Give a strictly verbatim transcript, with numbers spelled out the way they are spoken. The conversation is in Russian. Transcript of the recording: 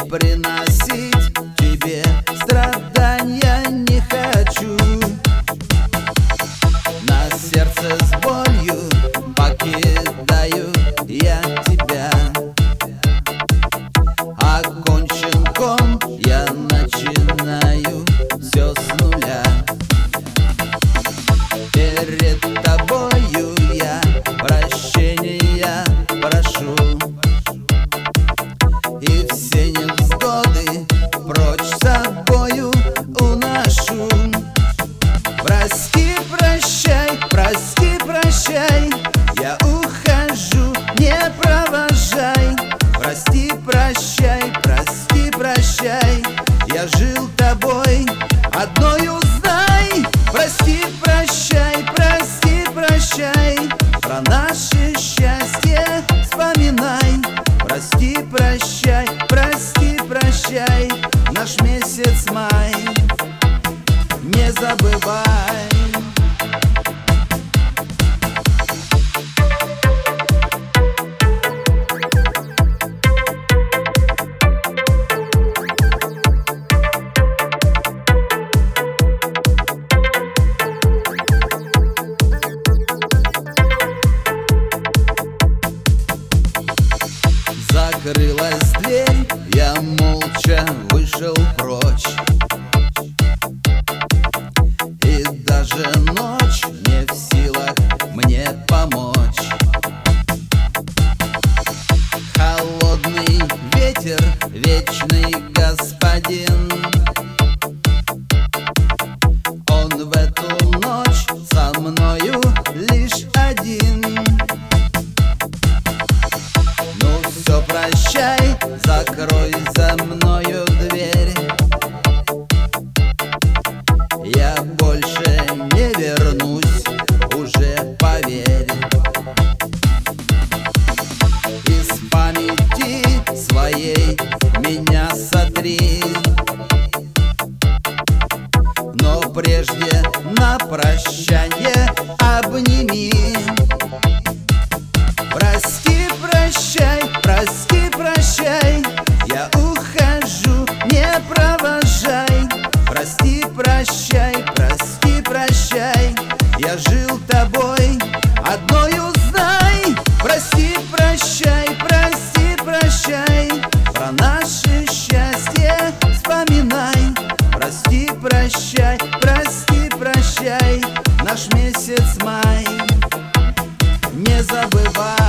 приносить тебе страдания не хочу. На сердце с болью покидаю я тебя. Окончен ком, я начинаю все с нуля. Перед тобою я прощения прошу, и все невзгоды прочь с собою уношу. Прости, прощай, прости, прощай, я ухожу, не провожай. Прости, прощай, прости, прощай, я жил тобой одною, знай. Прости, прощай, прости, прощай, про наше счастье вспоминай. Прости, прощай, прости, прощай, наш месяц май не забывай. Закрылась дверь, я молча вышел прочь, и даже ночь не в силах мне помочь. Холодный ветер, вечный господин, он в эту ночь со мною лишь один. Все, прощай, закрой за мною дверь, я больше не вернусь, уже поверь. Из памяти своей меня сотри, но прежде на прощание обними. Прости, прощай, прости, прощай, я ухожу, не провожай. Прости, прощай, прости, прощай, я жил тобой одною, знай. Прости, прощай, прости, прощай, про наше счастье вспоминай. Прости, прощай, прости, прощай, наш месяц май не забывай.